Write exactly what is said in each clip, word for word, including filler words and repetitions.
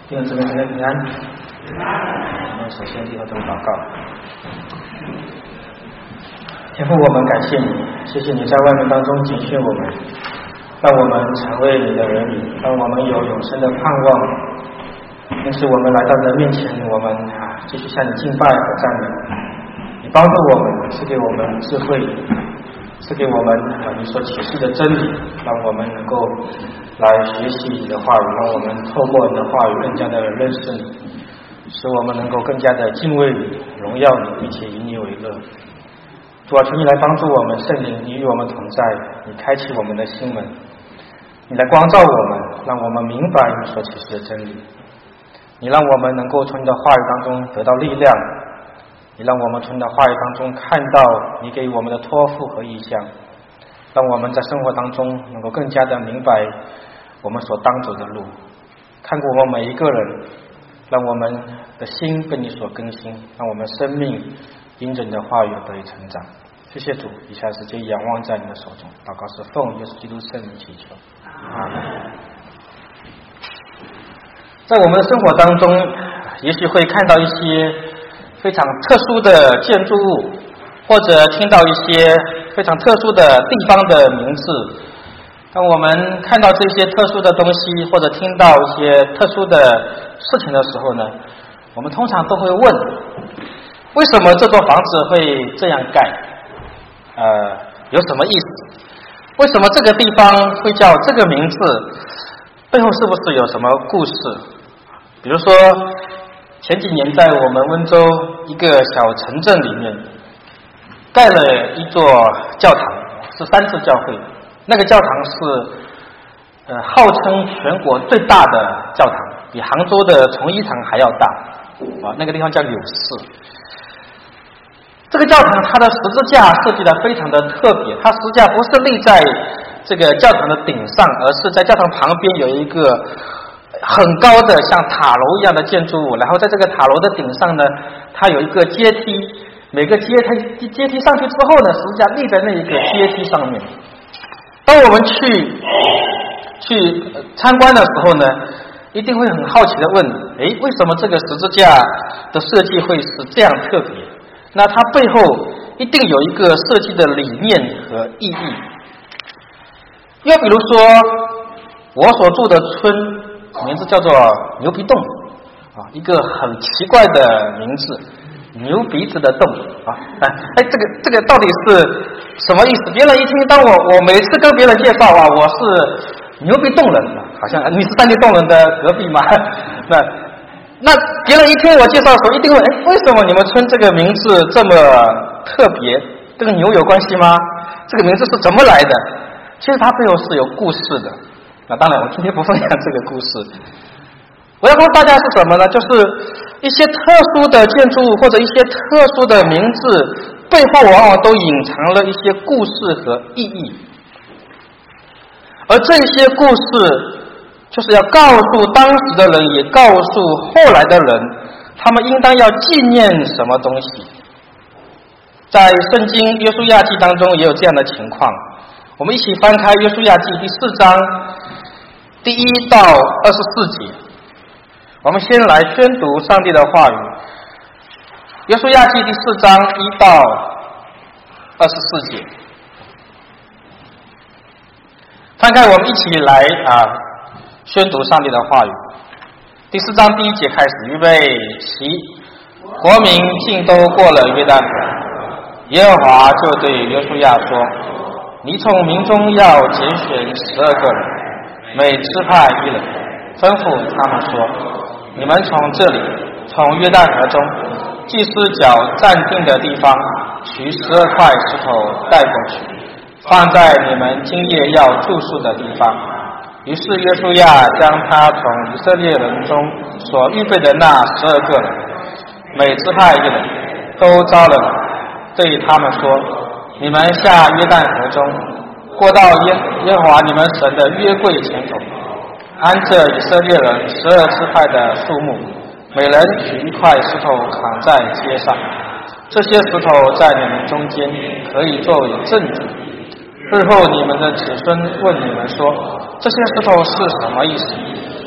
弟兄姊妹们平安。我们首先低头祷告。天父，我们感谢你，谢谢你在万民当中拣选我们，让我们成为你的儿女，让我们有永生的盼望。因此我们来到你的面前，我们啊继续向你敬拜和赞美。你帮助我们，赐给我们智慧，赐给我们啊你所启示的真理，让我们能够来学习你的话语，让我们透过你的话语更加的认识你，使我们能够更加的敬畏你、荣耀你，并且以你为乐。主啊，求你来帮助我们，圣灵，你与我们同在，你开启我们的心门，你来光照我们，让我们明白你所启示的真理。你让我们能够从你的话语当中得到力量，你让我们从你的话语当中看到你给我们的托付和意向，让我们在生活当中能够更加的明白我们所当走的路，看过我们每一个人，让我们的心被你所更新，让我们生命因着你的话语得以成长。谢谢主，以下时间仰望在你的手中，祷告是奉耶稣基督圣名祈求，阿们。在我们的生活当中，也许会看到一些非常特殊的建筑物，或者听到一些非常特殊的地方的名字。当我们看到这些特殊的东西，或者听到一些特殊的事情的时候呢，我们通常都会问，为什么这座房子会这样盖？呃，有什么意思？为什么这个地方会叫这个名字？背后是不是有什么故事？比如说，前几年在我们温州一个小城镇里面，盖了一座教堂，是三次教会。那个教堂是呃号称全国最大的教堂，比杭州的崇一堂还要大啊。那个地方叫柳寺。这个教堂它的十字架设计的非常的特别，它十字架不是立在这个教堂的顶上，而是在教堂旁边有一个很高的像塔楼一样的建筑物，然后在这个塔楼的顶上呢，它有一个阶梯，每个阶梯阶梯上去之后呢，十字架立在那一个阶梯上面。当我们去去参观的时候呢，一定会很好奇的问，诶，为什么这个十字架的设计会是这样特别？那它背后一定有一个设计的理念和意义。又比如说，我所住的村名字叫做牛皮洞啊，一个很奇怪的名字，牛鼻子的洞啊，哎哎，这个这个到底是什么意思？别人一听，当我我每次跟别人介绍啊，我是牛鼻洞人，好像你是三地洞人的隔壁嘛，那那别人一听我介绍的时候，一定问，哎，为什么你们村这个名字这么特别？跟牛有关系吗？这个名字是怎么来的？其实它背后是有故事的。那当然，我今天不分享这个故事。我要告诉大家是什么呢？就是一些特殊的建筑物或者一些特殊的名字背后往往都隐藏了一些故事和意义，而这些故事就是要告诉当时的人，也告诉后来的人，他们应当要纪念什么东西。在圣经约书亚记当中也有这样的情况，我们一起翻开约书亚记第四章第一到二十四节。我们先来宣读上帝的话语。约书亚记第四章一到二十四节，翻开我们一起来啊宣读上帝的话语。第四章第一节开始，预备起，国民尽都过了约旦河，耶和华就对约书亚说，你从民中要拣选十二个人，每支派一人，吩咐他们说，你们从这里，从约旦河中祭司脚站定的地方取十二块石头带过去，放在你们今夜要住宿的地方。于是约书亚将他从以色列人中所预备的那十二个人，每支派一人，都招了来，对他们说，你们下约旦河中，过到耶耶和华你们神的约柜前头，按着以色列人十二支派的数目，每人取一块石头扛在街上，这些石头在你们中间可以作为证据。日后你们的子孙问你们说，这些石头是什么意思？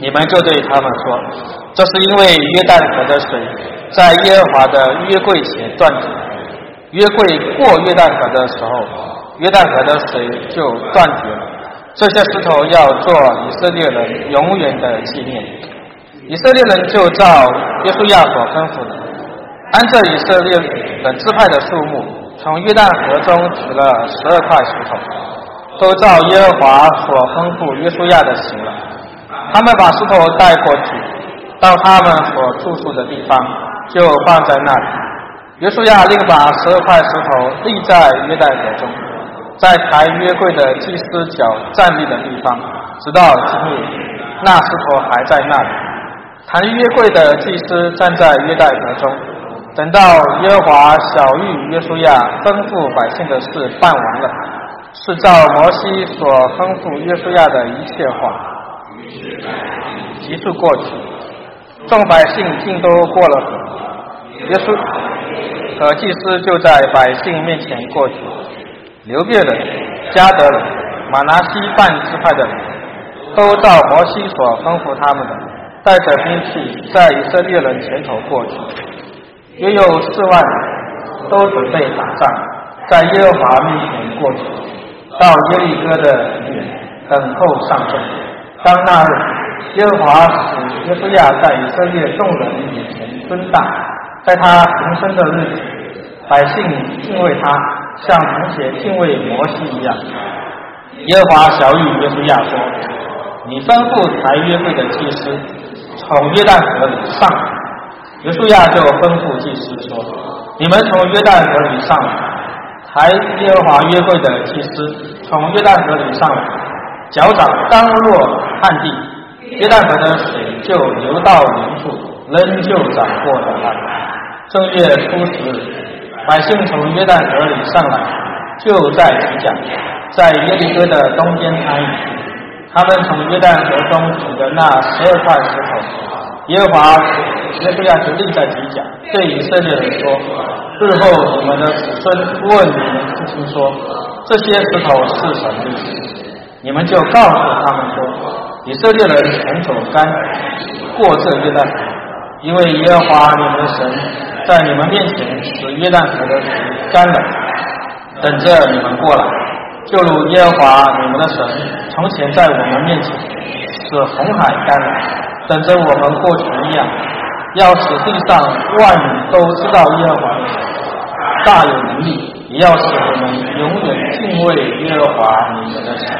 你们就对他们说，这是因为约旦河的水在耶和华的约柜前断绝，约柜过约旦河的时候，约旦河的水就断绝了。这些石头要做以色列人永远的纪念。以色列人就照约书亚所吩咐的，按照以色列人支派的数目，从约旦河中取了十二块石头，都照耶和华所吩咐约书亚的行了。他们把石头带过去，到他们所住宿的地方，就放在那里。约书亚另把十二块石头立在约旦河中，在抬约柜的祭司脚站立的地方，直到今日，那石头还在那里。抬约柜的祭司站在约旦河中，等到耶和华晓谕约书亚吩咐百姓的事办完了，是照摩西所吩咐约书亚的一切话，急速过去，众百姓尽都过了河，约书和祭司就在百姓面前过去。流便人、迦得人、玛拿西半支派的人，都照摩西所吩咐他们的，带着兵器在以色列人前头过去，约有四万人，都准备打仗，在耶和华面前过去，到耶利哥的平原等候上阵。当那日，耶和华使约书亚在以色列众人面前尊大，在他平生的日子，百姓敬畏他，像从前敬畏摩西一样。耶和华晓谕约书亚说，你吩咐抬约柜的祭司从约旦河里上来。约书亚就吩咐祭司说，你们从约旦河里上来。抬耶和华约柜的祭司从约旦河里上来，脚掌刚落旱地，约旦河的水就流到原处，仍旧涨过了来。正月初十日，百姓从约旦河里上来，就在吉甲，在耶利哥的东边安营。他们从约旦河中取的那十二块石头，耶和华约书亚就立在吉甲，对以色列人说，日后你们的子孙问你们父亲说，这些石头是什么意思？你们就告诉他们说，以色列人曾走干过这约旦河，因为耶和华你们的神在你们面前使约旦河的水干了，等着你们过来，就如耶和华你们的神从前在我们面前使红海干了，等着我们过去一样，要使地上万民都知道耶和华的神大有能力，也要使我们永远敬畏耶和华你们的神。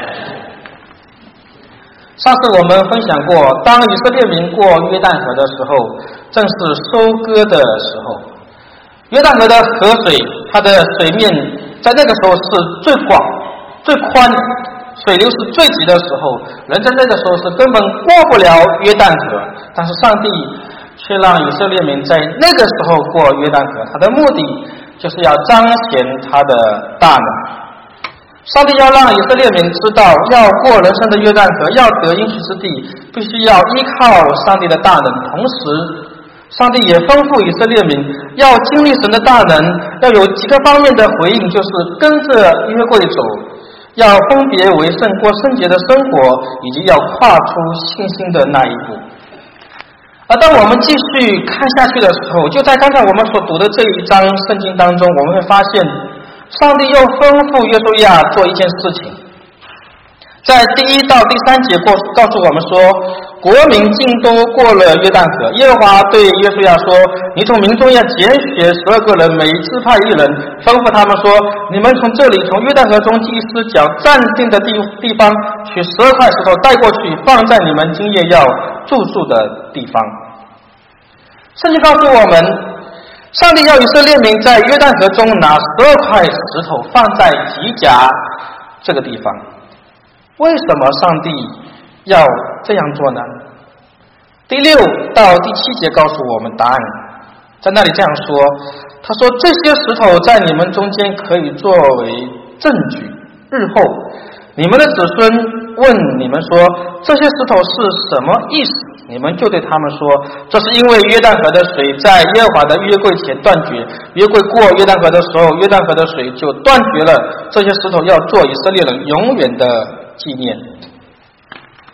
上次我们分享过，当以色列民过约旦河的时候，正是收割的时候。约旦河的河水，它的水面在那个时候是最广、最宽，水流是最急的时候，人在那个时候是根本过不了约旦河。但是上帝却让以色列民在那个时候过约旦河，他的目的就是要彰显他的大能。上帝要让以色列民知道，要过人生的约旦河，要得应许之地，必须要依靠上帝的大能。同时，上帝也吩咐以色列民要经历神的大能，要有几个方面的回应，就是跟着约柜走，要分别为圣，过圣洁的生活，以及要跨出信心的那一步。而当我们继续看下去的时候，就在刚才我们所读的这一章圣经当中，我们会发现上帝又吩咐约书亚做一件事情。在第一到第三节告诉我们说，国民尽都过了约旦河，耶和华对约书亚说，你从民中要拣选十二个人，每支派一人，吩咐他们说，你们从这里从约旦河中祭司脚站定的地地方取十二块石头带过去，放在你们今夜要住宿的地方。圣经告诉我们，上帝要以色列民在约旦河中拿十二块石头放在吉甲这个地方。为什么上帝要这样做呢？第六到第七节告诉我们答案，在那里这样说，他说，这些石头在你们中间可以作为证据，日后你们的子孙问你们说，这些石头是什么意思？你们就对他们说，这是因为约旦河的水在耶和华的约柜前断绝，约柜过约旦河的时候，约旦河的水就断绝了，这些石头要做以色列人永远的纪念。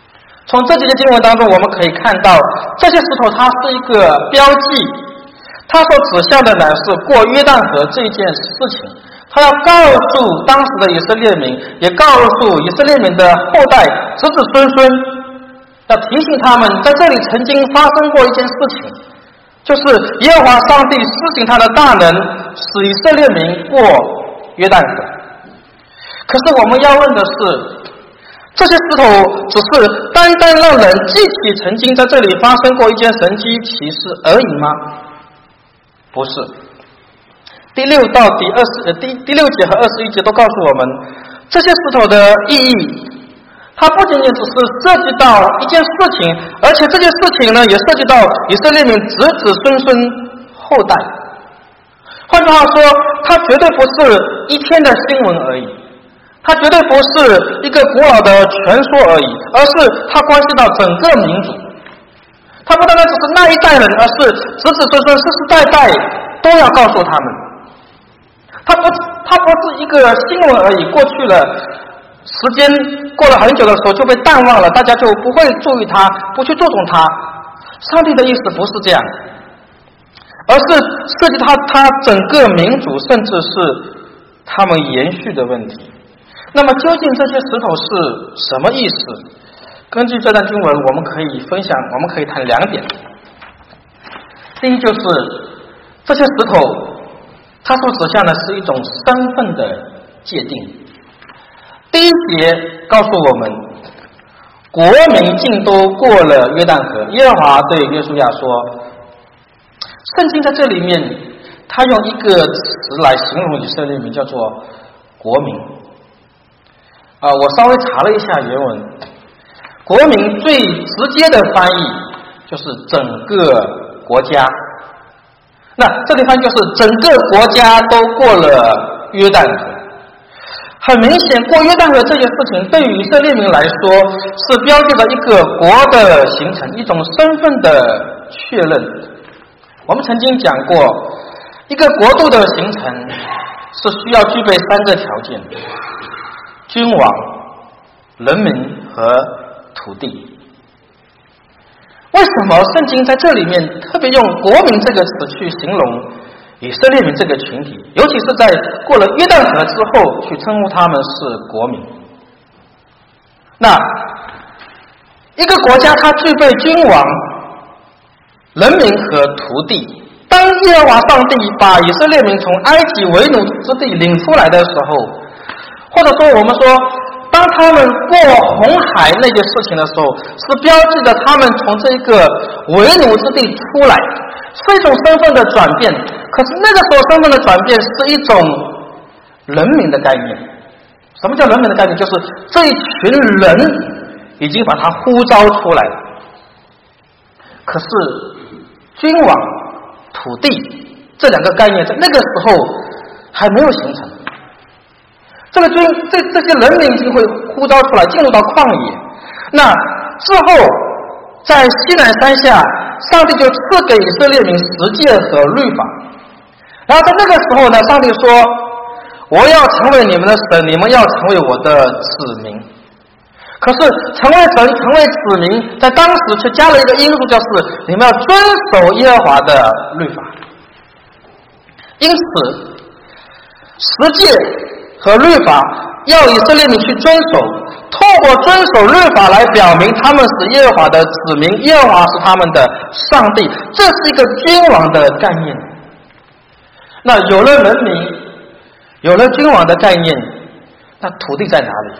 从这几节经文当中，我们可以看到，这些石头它是一个标记，它所指向的乃是过约旦河这件事情。它要告诉当时的以色列民，也告诉以色列民的后代子子孙孙，要提醒他们，在这里曾经发生过一件事情，就是耶和华上帝施行他的大能，使以色列民过约旦河。可是我们要问的是，这些石头只是单单让人记起曾经在这里发生过一件神迹奇事而已吗？不是。第六到第二十第第六节和二十一节都告诉我们，这些石头的意义，它不仅仅只是涉及到一件事情，而且这件事情呢，也涉及到以色列民子子孙孙后代。换句话说，它绝对不是一天的新闻而已，它绝对不是一个古老的传说而已，而是它关系到整个民族。它不单单只是那一代人，而是子子孙孙世世代代都要告诉他们。它不，它不是一个新闻而已，过去了，时间过了很久的时候就被淡忘了，大家就不会注意它，不去注重它。上帝的意思不是这样，而是涉及他他整个民族，甚至是他们延续的问题。那么究竟这些石头是什么意思？根据这段经文，我们可以分享，我们可以谈两点。第一，就是这些石头它所指向的是一种身份的界定。第一节告诉我们，国民尽都过了约旦河，耶和华对约书亚说，圣经在这里面他用一个词来形容以色列民，叫做国民。啊、呃，我稍微查了一下原文，国民最直接的翻译就是整个国家。那这里翻译就是整个国家都过了约旦河。很明显，过约旦河这件事情对于以色列民来说是标记着一个国的形成，一种身份的确认。我们曾经讲过，一个国度的形成是需要具备三个条件：君王、人民和土地。为什么圣经在这里面特别用国民这个词去形容以色列民这个群体，尤其是在过了约旦河之后去称呼他们是国民？那一个国家它具备君王、人民和土地。当耶和华上帝把以色列民从埃及为奴之地领出来的时候，或者说我们说当他们过红海那件事情的时候，是标记着他们从这个为奴之地出来，是一种身份的转变。可是那个时候身份的转变是一种人民的概念。什么叫人民的概念？就是这一群人已经把他呼召出来了。可是君王、土地这两个概念在那个时候还没有形成。这个军这这些人民已经会呼召出来，进入到旷野。那之后在西乃山下，上帝就赐给以色列民十诫和律法。然后在那个时候呢，上帝说，我要成为你们的神，你们要成为我的子民。可是成为神、成为子民，在当时却加了一个因素，就是你们要遵守耶和华的律法。因此十诫和律法要以色列民去遵守，透过遵守律法来表明他们是耶和华的子民，耶和华是他们的上帝，这是一个君王的概念。那有了人民，有了君王的概念，那土地在哪里？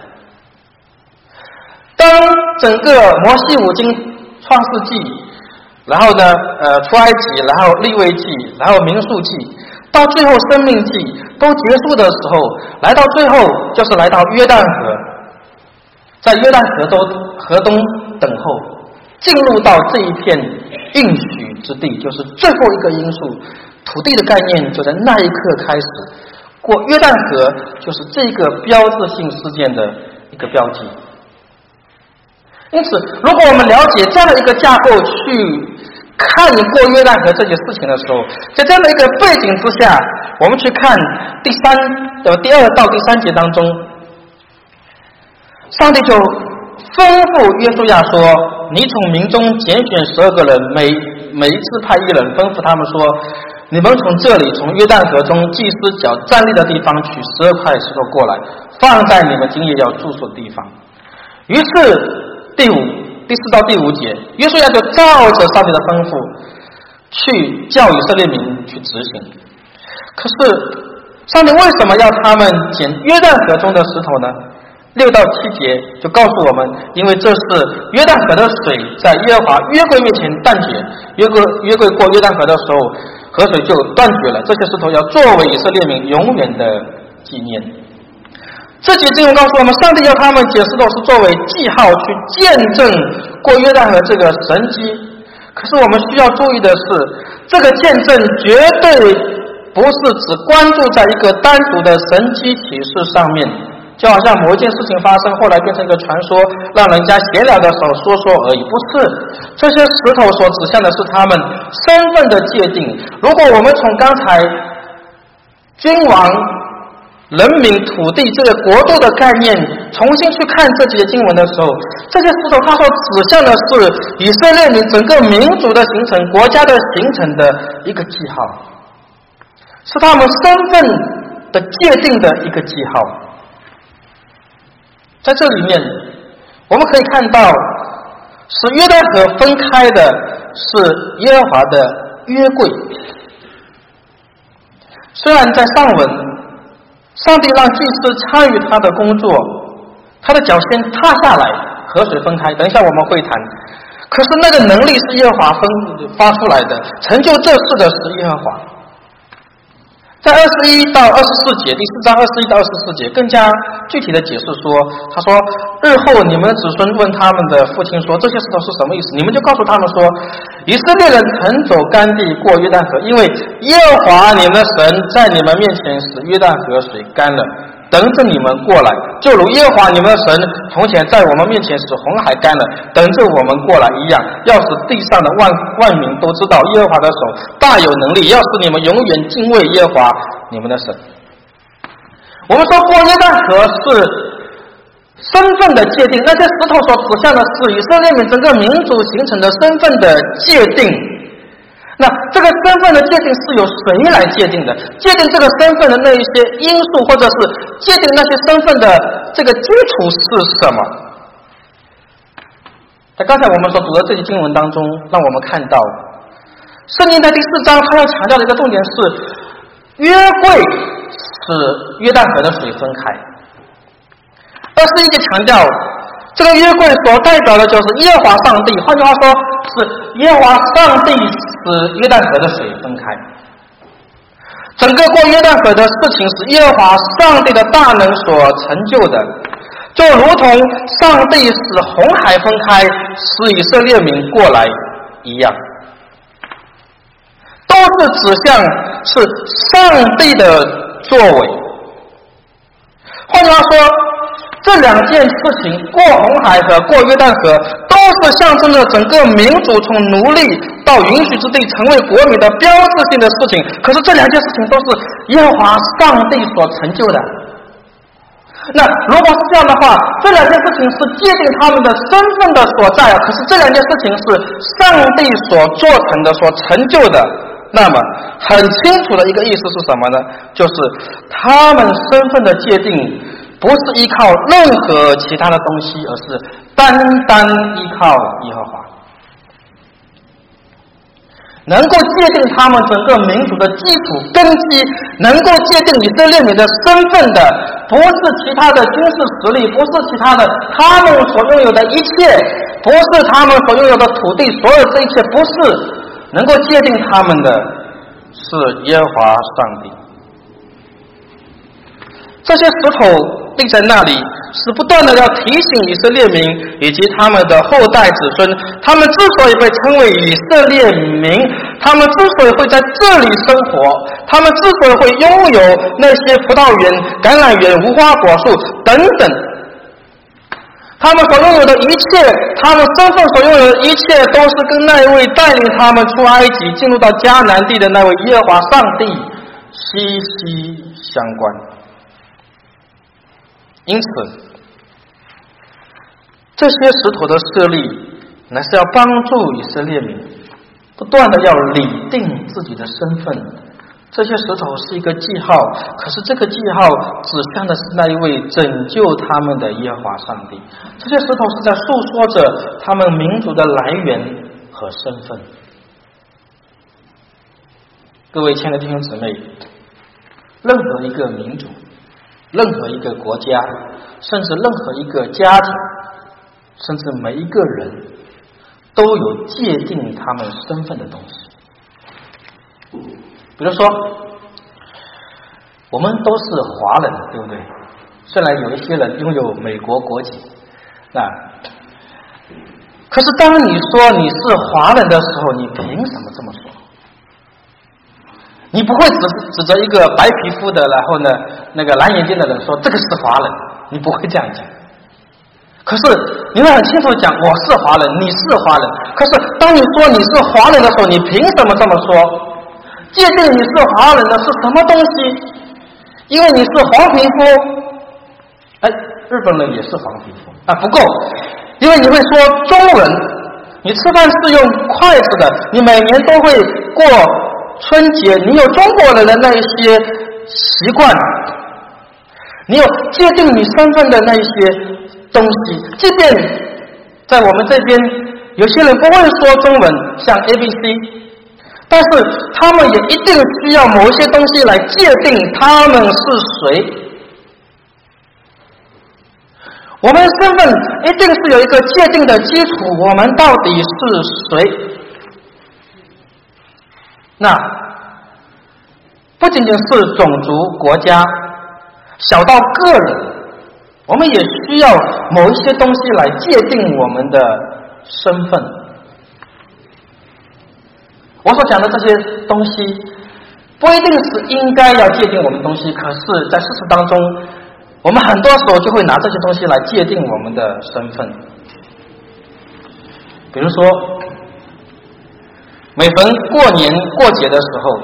当整个摩西五经、创世纪，然后呢呃出埃及，然后利未记，然后民数记，到最后生命记都结束的时候，来到最后就是来到约旦河，在约旦河东河东等候，进入到这一片应许之地，就是最后一个因素，土地的概念就在那一刻开始。过约旦河就是这个标志性事件的一个标记。因此如果我们了解这样的一个架构去看过约旦河这件事情的时候，在这样的一个背景之下，我们去看第三呃第二到第三节当中，上帝就吩咐约书亚说：“你从民中拣选十二个人，每每一次派一人，吩咐他们说：你们从这里，从约旦河中祭司脚站立的地方取十二块石头过来，放在你们今夜要住宿的地方。”于是第五、第四到第五节，约书亚就照着上帝的吩咐去叫以色列民去执行。可是上帝为什么要他们捡约旦河中的石头呢？六到七节就告诉我们，因为这是约旦河的水在耶和华约柜面前断绝，约柜约柜过约旦河的时候，河水就断绝了。这些石头要作为以色列民永远的纪念。这节经文告诉我们，上帝要他们捡石头是作为记号，去见证过约旦河这个神迹。可是我们需要注意的是，这个见证绝对不是只关注在一个单独的神迹启示上面，就好像某一件事情发生，后来变成一个传说，让人家闲聊的时候说说而已。不是，这些石头所指向的是他们身份的界定。如果我们从刚才君王、人民、土地这个国度的概念重新去看这节经文的时候，这些石头它所指向的是以色列民整个民族的形成、国家的形成的一个记号，是他们身份的界定的一个记号。在这里面我们可以看到，使约旦河分开的是耶和华的约柜。虽然在上文上帝让祭司参与他的工作，他的脚先踏下来，河水分开，等一下我们会谈，可是那个能力是耶和华分发出来的，成就这事的是耶和华。在二十一到二十四节，第四章二十一到二十四节更加具体的解释说，他说日后你们的子孙问他们的父亲说，这些石头是什么意思，你们就告诉他们说，以色列人曾走干地过约旦河，因为耶和华你们的神在你们面前使约旦河水干了，等着你们过来，就如耶和华你们的神从前在我们面前使红海干了，等着我们过来一样，要使地上的万万民都知道耶和华的手大有能力，要使你们永远敬畏耶和华你们的神。我们说过约旦河是身份的界定，那些石头所指向的是以色列民整个民族形成的身份的界定。那这个身份的界定是由谁来界定的？界定这个身份的那一些因素，或者是界定那些身份的这个基础是什么？在刚才我们所读的这些经文当中，让我们看到圣经在第四章它要强调的一个重点是，约柜使约旦河的水分开。二十一节强调这个约柜所代表的就是耶和华上帝，换句话说是耶和华上帝使约旦河的水分开。整个过约旦河的事情是耶和华上帝的大能所成就的，就如同上帝使红海分开，使以色列民过来一样，都是指向是上帝的作为。换句话说，这两件事情，过红海和过约旦河，都是象征着整个民族从奴隶到允许之地成为国民的标志性的事情。可是这两件事情都是耶和华上帝所成就的。那如果是这样的话，这两件事情是界定他们的身份的所在，可是这两件事情是上帝所做成的、所成就的。那么很清楚的一个意思是什么呢？就是他们身份的界定不是依靠任何其他的东西，而是单单依靠耶和华。能够界定他们整个民族的基础根基，能够界定以色列民的身份的，不是其他的军事实力，不是其他的他们所拥有的一切，不是他们所拥有的土地，所有这一切，不是。能够界定他们的是耶和华上帝。这些石头立在那里，是不断的要提醒以色列民以及他们的后代子孙，他们之所以被称为以色列民，他们之所以会在这里生活，他们之所以会拥有那些葡萄园、橄榄园、无花果树等等，他们所拥有的一切，他们身份所拥有的一切，都是跟那一位带领他们出埃及进入到迦南地的那位耶和华上帝息息相关。因此这些石头的设立乃是要帮助以色列民不断的要拟定自己的身份。这些石头是一个记号，可是这个记号指向的是那一位拯救他们的耶和华上帝。这些石头是在诉说着他们民族的来源和身份。各位亲爱的弟兄姊妹，任何一个民族，任何一个国家，甚至任何一个家庭，甚至每一个人都有界定他们身份的东西。比如说我们都是华人，对不对？虽然有一些人拥有美国国籍，那可是当你说你是华人的时候，你凭什么这么说？你不会指指着一个白皮肤的，然后呢那个蓝眼睛的人说这个是华人，你不会这样讲。可是你会很清楚讲我是华人，你是华人。可是当你说你是华人的时候，你凭什么这么说？界定你是华人的是什么东西？因为你是黄皮肤，哎，日本人也是黄皮肤啊。不够，因为你会说中文，你吃饭是用筷子的，你每年都会过春节，你有中国人的那一些习惯，你有界定你身份的那一些东西。即便在我们这边，有些人不会说中文，像 A B C。但是他们也一定需要某一些东西来界定他们是谁。我们身份一定是有一个界定的基础，我们到底是谁？那不仅仅是种族、国家，小到个人，我们也需要某一些东西来界定我们的身份。我所讲的这些东西不一定是应该要界定我们的东西，可是在事实当中，我们很多时候就会拿这些东西来界定我们的身份。比如说每逢过年过节的时候，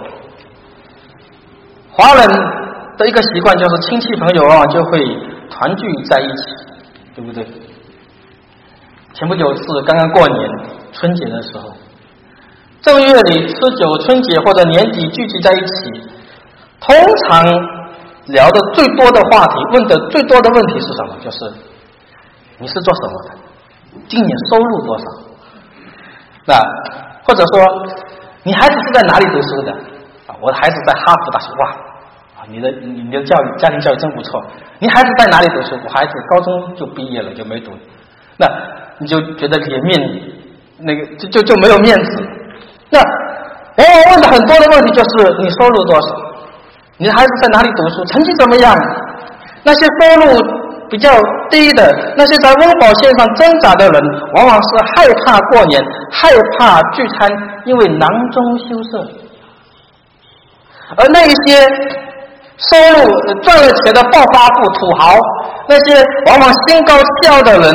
华人的一个习惯就是亲戚朋友往往就会团聚在一起，对不对？前不久是刚刚过年春节的时候，正月里吃酒，春节或者年底聚集在一起，通常聊的最多的话题，问的最多的问题是什么？就是你是做什么的？今年收入多少？那或者说你孩子是在哪里读书的？啊，我的孩子在哈佛大学。哇，你的你的教育家庭教育真不错。你孩子在哪里读书？我孩子高中就毕业了，就没读。那你就觉得脸面那个就就就没有面子。那往往问的很多的问题就是你收入多少？你的孩子在哪里读书？成绩怎么样？那些收入比较低的，那些在温饱线上挣扎的人，往往是害怕过年，害怕聚餐，因为囊中羞涩。而那一些收入赚了钱的暴发户、土豪，那些往往心高气傲的人，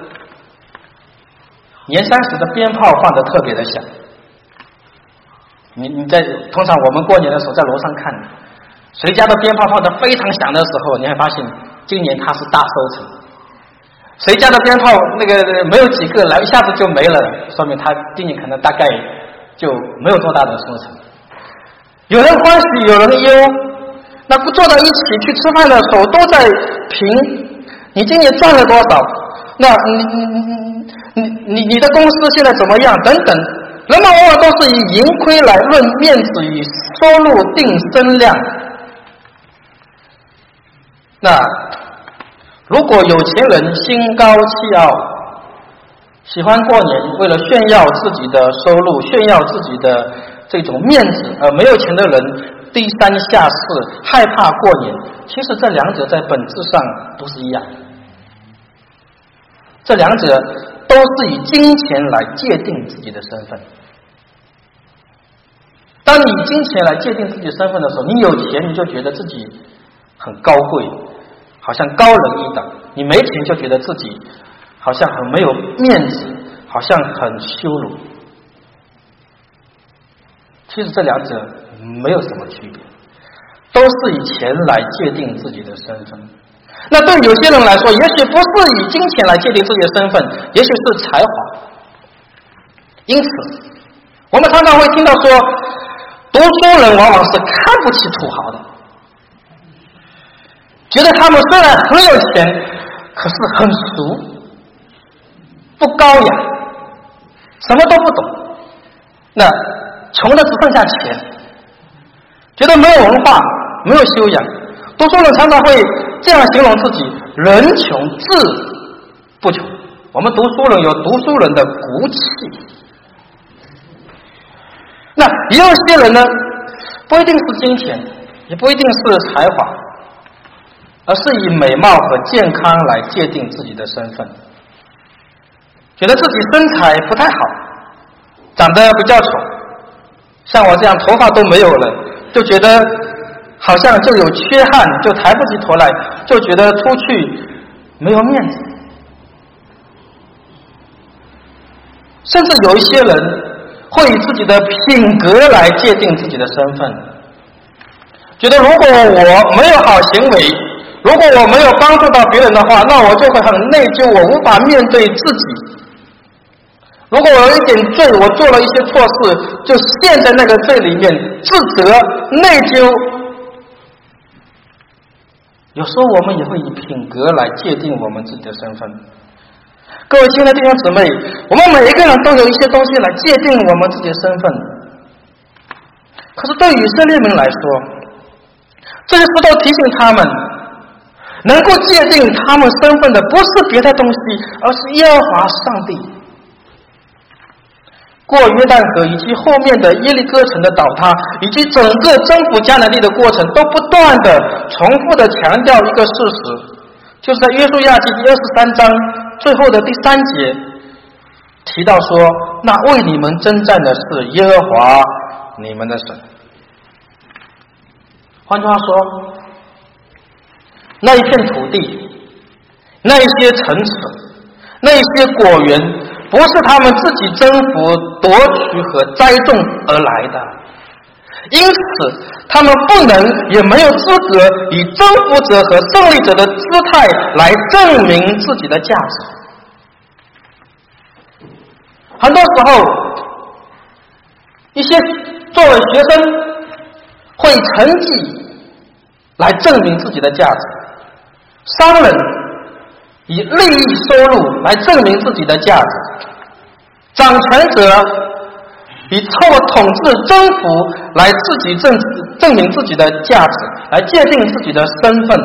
年三十的鞭炮放得特别的响。你你在通常我们过年的时候在楼上看，谁家的鞭炮放得非常响的时候，你会发现今年它是大收成。谁家的鞭炮那个没有几个来，一下子就没了，说明他今年可能大概就没有多大的收成。有人欢喜，有人忧，那不坐到一起去吃饭的时候都在评你今年赚了多少，那你你你你你的公司现在怎么样等等。人们往往都是以盈亏来论面子，以收入定身量。那如果有钱人心高气傲，喜欢过年，为了炫耀自己的收入，炫耀自己的这种面子，而没有钱的人低三下四，害怕过年，其实这两者在本质上都是一样的。这两者都是以金钱来界定自己的身份。当你以金钱来界定自己身份的时候，你有钱你就觉得自己很高贵，好像高人一等；你没钱就觉得自己好像很没有面子，好像很羞辱。其实这两者没有什么区别，都是以钱来界定自己的身份。 那对有些人来说，也许不是以金钱来界定自己的身份，也许是才华。因此我们常常会听到说，读书人往往是看不起土豪的，觉得他们虽然很有钱，可是很俗，不高雅，什么都不懂。那穷的只剩下钱，觉得没有文化，没有修养。读书人常常会这样形容自己：人穷志不穷。我们读书人有读书人的骨气。那也有些人呢，不一定是金钱，也不一定是才华，而是以美貌和健康来界定自己的身份，觉得自己身材不太好，长得比较丑，像我这样头发都没有了，就觉得好像就有缺憾，就抬不起头来，就觉得出去没有面子。甚至有一些人会以自己的品格来界定自己的身份，觉得如果我没有好行为，如果我没有帮助到别人的话，那我就会很内疚，我无法面对自己。如果我有一点罪，我做了一些错事，就陷在那个罪里面，自责、内疚。有时候我们也会以品格来界定我们自己的身份。各位亲爱的弟兄姊妹，我们每一个人都有一些东西来界定我们自己的身份。可是对以色列民来说，这些石头提醒他们，能够界定他们身份的不是别的东西，而是耶和华上帝。过约旦河以及后面的耶利哥城的倒塌，以及整个征服迦南地的过程，都不断的重复的强调一个事实，就是在约书亚记第二十三章最后的第三节提到说，那为你们征战的是耶和华你们的神。换句话说，那一片土地，那一些城池，那一些果园，不是他们自己征服、夺取和栽种而来的，因此他们不能也没有资格以征服者和胜利者的姿态来证明自己的价值。很多时候，一些作为学生会以成绩来证明自己的价值，商人以利益收入来证明自己的价值，掌权者以透过统治征服来自己证证明自己的价值，来界定自己的身份。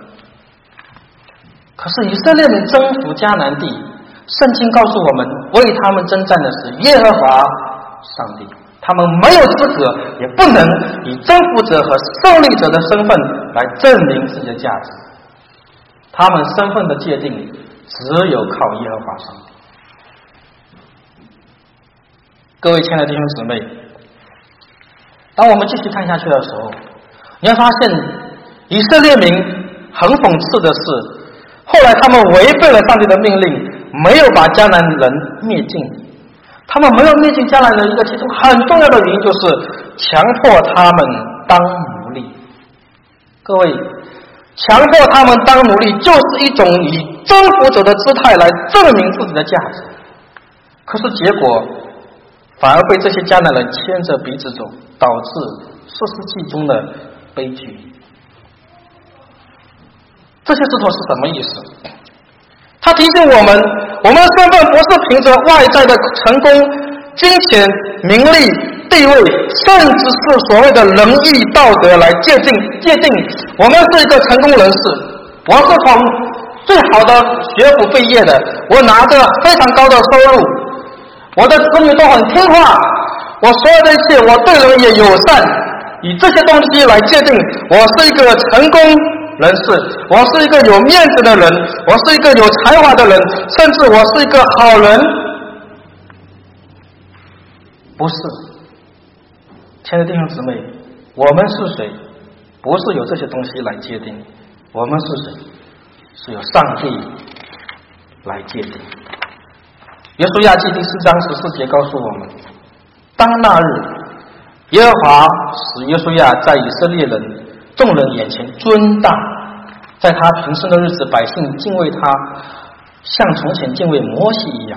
可是以色列人征服迦南地，圣经告诉我们，为他们征战的是耶和华上帝，他们没有资格，也不能以征服者和胜利者的身份来证明自己的价值。他们身份的界定只有靠耶和华上帝。各位亲爱的弟兄姊妹，当我们继续看下去的时候，你会发现以色列民很讽刺的是，后来他们违背了上帝的命令，没有把迦南人灭尽。他们没有灭尽迦南人，一个其中很重要的原因就是强迫他们当奴隶。各位，强迫他们当奴隶就是一种以征服者的姿态来证明自己的价值。可是结果反而被这些迦南人牵着鼻子走，导致士师记中的悲剧。这些石头是什么意思？它提醒我们，我们的身份不是凭着外在的成功、金钱、名利、地位，甚至是所谓的仁义道德来界定界定我们是一个成功人士。我是从最好的学府毕业的，我拿着非常高的收入，我的子女都很听话，我所有的一切，我对人也友善，以这些东西来界定我是一个成功人士，我是一个有面子的人，我是一个有才华的人，甚至我是一个好人。不是，亲爱的弟兄姊妹，我们是谁？不是有这些东西来界定，我们是谁？是由上帝来界定。约书亚记第四章十四节告诉我们，当那日，耶和华使约书亚在以色列人众人眼前尊大， 在他平生的日子，百姓敬畏他，像从前敬畏摩西一样。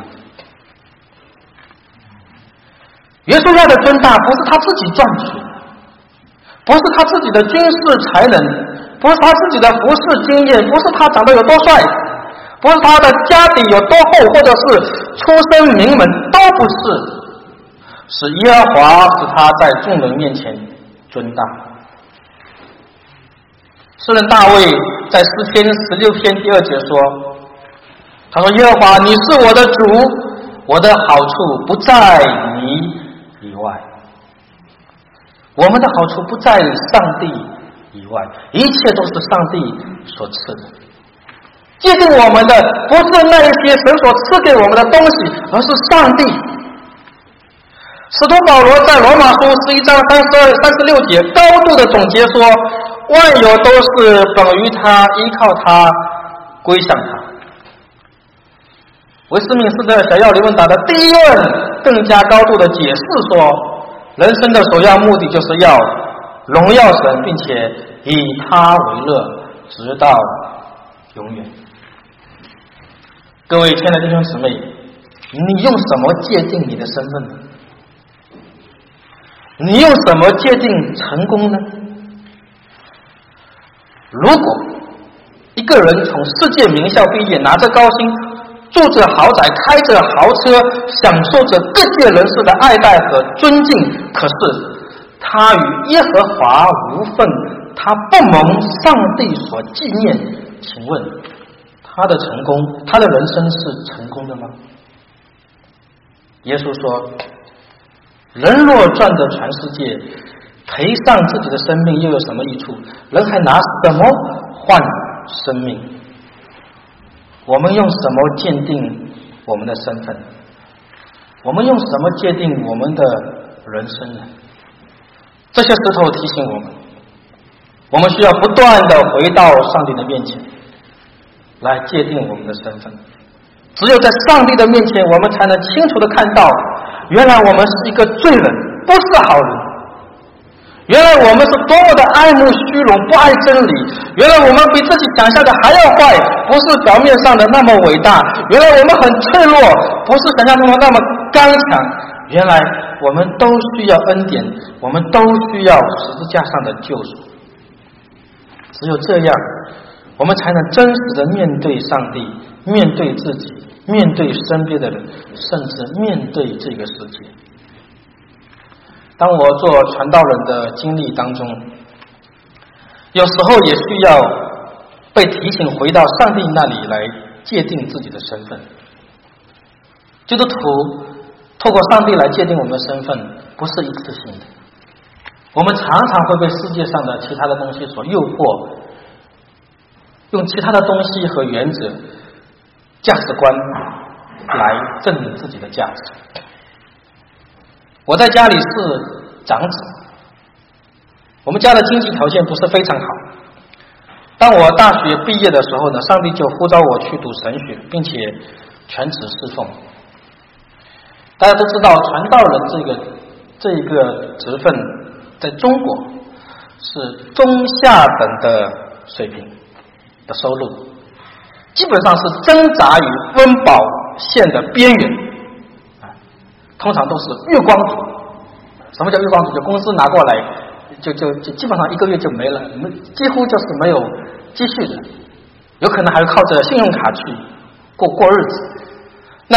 耶稣要的尊大不是他自己赚取的，不是他自己的军事才能，不是他自己的服侍经验，不是他长得有多帅，不是他的家底有多厚，或者是出身名门，都不是，是耶和华使他在众人面前尊大。诗人大卫在诗篇十六篇第二节说，他说，耶和华，你是我的主，我的好处不在你以外。我们的好处不在上帝以外，一切都是上帝所赐的。界定我们的不是那一些神所赐给我们的东西，而是上帝。使徒保罗在罗马书十一章三十二、三十六节高度的总结说，万有都是本于他，依靠他，归向他。威斯敏斯特小要理问答的第一问更加高度的解释说，人生的首要目的就是要荣耀神，并且以他为乐，直到永远。各位亲爱的弟兄姊妹，你用什么界定你的身份呢？你用什么界定成功呢？如果一个人从世界名校毕业，拿着高薪，住着豪宅，开着豪车，享受着各界人士的爱戴和尊敬，可是他与耶和华无分，他不蒙上帝所纪念，请问他的成功，他的人生是成功的吗？耶稣说，人若赚得全世界，赔上自己的生命又有什么益处？人还拿什么换生命？我们用什么鉴定我们的身份？我们用什么界定我们的人生呢？这些石头提醒我们，我们需要不断的回到上帝的面前来界定我们的身份。只有在上帝的面前，我们才能清楚的看到，原来我们是一个罪人，不是好人。原来我们是多么的爱慕虚荣，不爱真理。原来我们比自己想象的还要坏，不是表面上的那么伟大。原来我们很脆弱，不是想象中的那么刚强。原来我们都需要恩典，我们都需要十字架上的救赎。只有这样，我们才能真实的面对上帝，面对自己，面对身边的人，甚至面对这个世界。当我做传道人的经历当中，有时候也需要被提醒回到上帝那里来界定自己的身份。基督徒透过上帝来界定我们的身份，不是一次性的。我们常常会被世界上的其他的东西所诱惑，用其他的东西和原则、价值观来证明自己的价值。我在家里是长子，我们家的经济条件不是非常好。当我大学毕业的时候呢，上帝就呼召我去读神学，并且全职侍奉。大家都知道，传道人这个这一个职分在中国是中下等的水平的收入，基本上是挣扎于温饱线的边缘。通常都是月光族。什么叫月光族？就公司拿过来，就就就基本上一个月就没了，几乎就是没有积蓄的，有可能还靠着信用卡去过过日子。那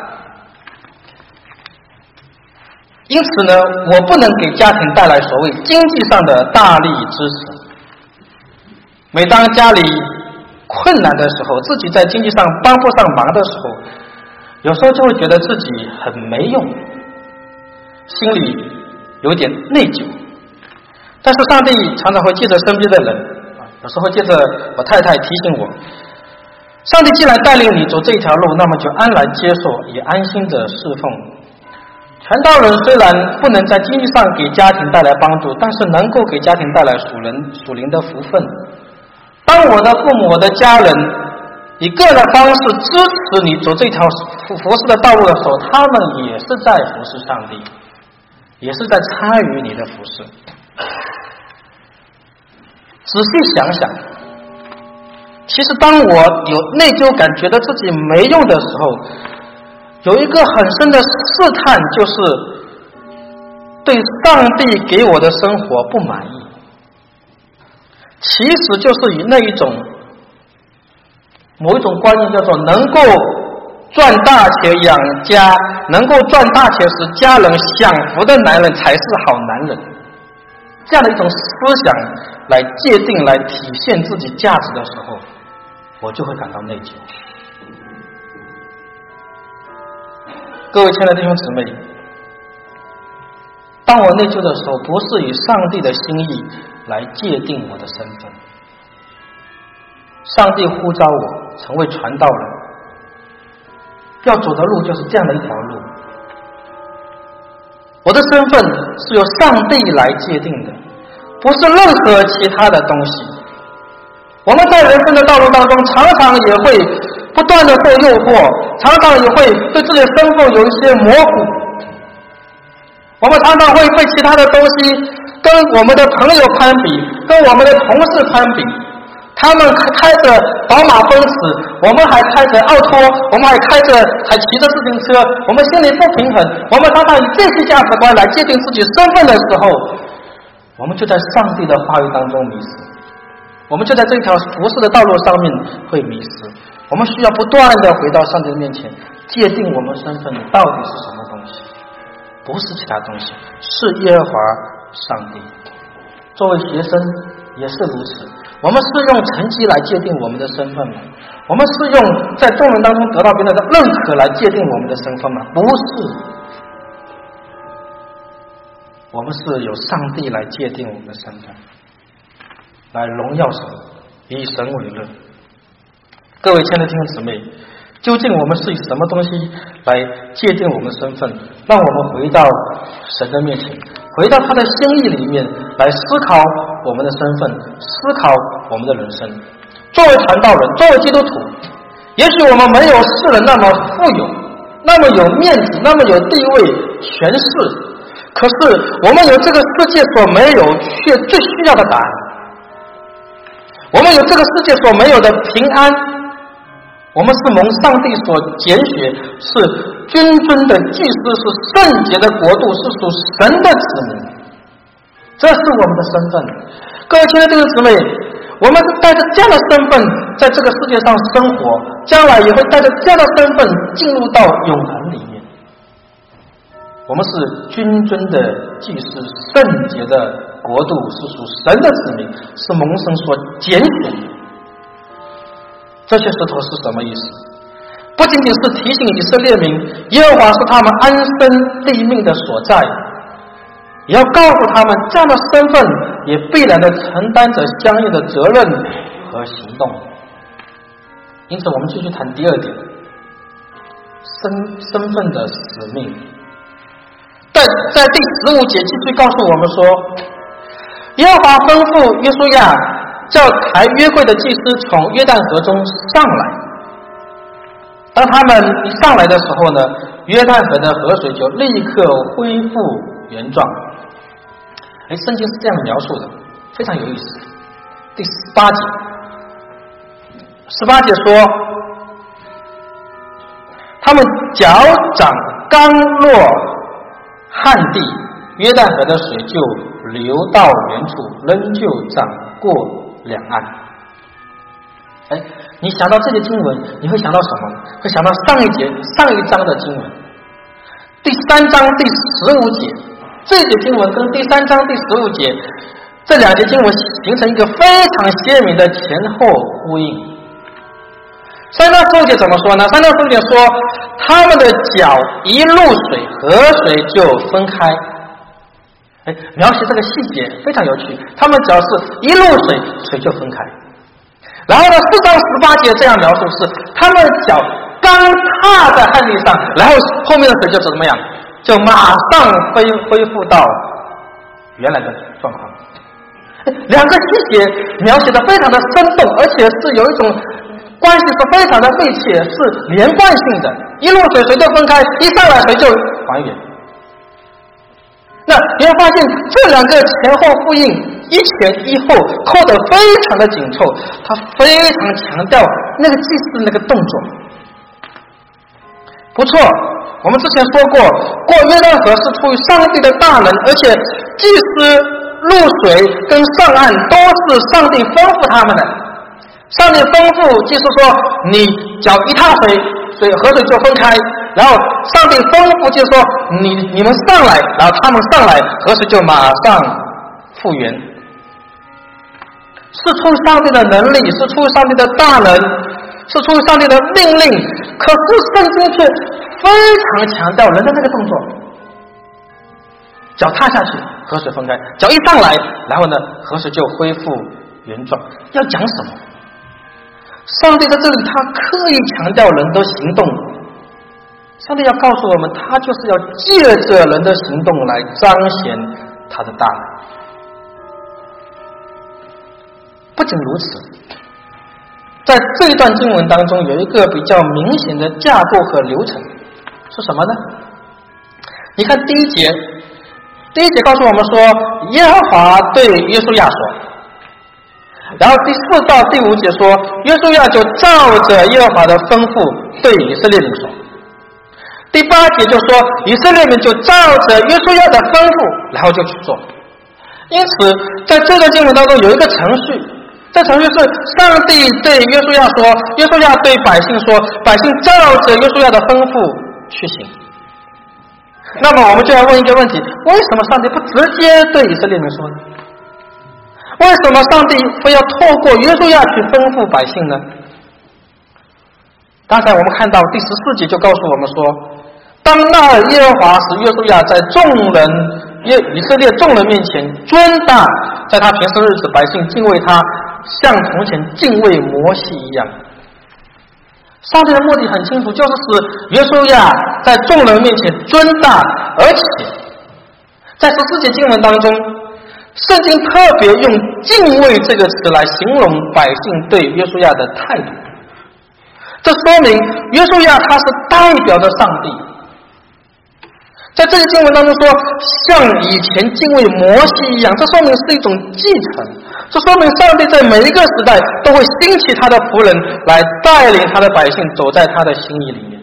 因此呢，我不能给家庭带来所谓经济上的大力支持。每当家里困难的时候，自己在经济上帮不上忙的时候，有时候就会觉得自己很没用，心里有点内疚。但是上帝常常会借着身边的人，有时候借着我太太提醒我，上帝既然带领你走这条路，那么就安然接受，也安心的侍奉。传道人虽然不能在经济上给家庭带来帮助，但是能够给家庭带来属人属灵的福分。当我的父母、我的家人以个人的方式支持你走这条服侍的道路的时候，他们也是在服侍上帝，也是在参与你的服侍。仔细想想， 其实当我有内疚感，觉得自己没用的时候，有一个很深的试探，就是对上帝给我的生活不满意。其实就是以那一种某一种观念，叫做能够赚大钱养家，能够赚大钱使家人享福的男人才是好男人，这样的一种思想来界定、来体现自己价值的时候，我就会感到内疚。各位亲爱的弟兄姊妹，当我内疚的时候，不是以上帝的心意来界定我的身份。上帝呼召我成为传道人，要走的路就是这样的一条路。我的身份是由上帝来界定的，不是任何其他的东西。我们在人生的道路当中，常常也会不断的受诱惑，常常也会对自己的身份有一些模糊。我们常常会被其他的东西跟我们的朋友攀比，跟我们的同事攀比。他们开着宝马奔驰，我们还开着奥拓，我们还开着还骑着自行车，我们心里不平衡。我们常常以这些价值观来界定自己身份的时候，我们就在上帝的话语当中迷失，我们就在这条服事的道路上面会迷失。我们需要不断的回到上帝的面前，界定我们身份到底是什么东西，不是其他东西，是耶和华上帝。作为学生也是如此，我们是用成绩来界定我们的身份吗？我们是用在众人当中得到别人的认可来界定我们的身份吗？不是，我们是由上帝来界定我们的身份，来荣耀神，以神为乐。各位亲爱的弟兄姊妹，究竟我们是以什么东西来界定我们的身份？让我们回到神的面前，回到他的心意里面来思考我们的身份，思考我们的人生。作为传道人，作为基督徒，也许我们没有世人那么富有，那么有面子，那么有地位权势，可是我们有这个世界所没有却最需要的答案，我们有这个世界所没有的平安。我们是蒙上帝所拣选，是君尊的祭司，是圣洁的国度，是属神的子民，这是我们的身份。各位亲爱的弟兄姊妹，我们是带着这样的身份在这个世界上生活，将来也会带着这样的身份进入到永恒里面。我们是君尊的祭司，圣洁的国度，是属神的子民，是蒙神所拣选的。这些石头是什么意思？不仅仅是提醒以色列民，耶和华是他们安身立命的所在，也要告诉他们，这样的身份也必然的承担着相应的责任和行动。因此我们继续谈第二点，身身份的使命。在在第十五节继续告诉我们说，耶和华吩咐约书亚叫抬约柜的祭司从约旦河中上来。当他们一上来的时候呢，约旦河的河水就立刻恢复原状。哎，圣经是这样描述的，非常有意思。第十八节，十八节说，他们脚掌刚落旱地，约旦河的水就流到原处，仍旧涨过两岸。哎，你想到这些经文，你会想到什么？会想到上一节上一章的经文，第三章第十五节。这节经文跟第三章第十五节这两节经文形成一个非常鲜明的前后呼应。三章十五节怎么说呢？三章十五节说，他们的脚一入水，河水就分开。哎，描写这个细节非常有趣。他们脚是一入水，水就分开。然后呢，四章十八节这样描述是，他们的脚刚踏在旱地上，然后后面的水就怎么样？就马上恢恢复到原来的状况。两个细节描写的非常的生动，而且是有一种关系是非常的密切，是连贯性的。一入水水就分开，一上来水就还原。那你会发现这两个前后呼应一前一后扣得非常的紧凑，他非常强调那个祭司的那个动作。不错，我们之前说过，过约旦河是出于上帝的大能，而且祭司入水跟上岸都是上帝吩咐他们的。上帝吩咐祭司说，你脚一踏水，水河水就分开，然后上帝吩咐祭司说，你你们上来，然后他们上来，河水就马上复原。是出于上帝的能力，是出于上帝的大能，是出于上帝的命令，可是圣经却非常强调人的那个动作，脚踏下去，河水分开，脚一上来，然后呢，河水就恢复原状。要讲什么？上帝在这里他刻意强调人的行动，上帝要告诉我们，他就是要借着人的行动来彰显他的大能。不仅如此，在这一段经文当中有一个比较明显的架构和流程，是什么呢？你看第一节，第一节告诉我们说，耶和华对约书亚说，然后第四到第五节说，约书亚就照着耶和华的吩咐对以色列人说，第八节就说以色列人就照着约书亚的吩咐然后就去做。因此在这段经文当中有一个程序，这程序是上帝对约书亚说，约书亚对百姓说，百姓照着约书亚的吩咐去行。那么我们就要问一个问题，为什么上帝不直接对以色列人说呢？为什么上帝非要透过约书亚去吩咐百姓呢？刚才我们看到第十四节就告诉我们说，当那耶和华使约书亚在众人以色列众人面前尊大，在他平时日子百姓敬畏他，像从前敬畏摩西一样。上帝的目的很清楚，就是使约书亚在众人面前尊大，而且在十四节经文当中，圣经特别用敬畏这个词来形容百姓对约书亚的态度。这说明约书亚他是代表着上帝。在这个经文当中说，像以前敬畏摩西一样，这说明是一种继承，这说明上帝在每一个时代都会兴起他的仆人来带领他的百姓走在他的心意里面。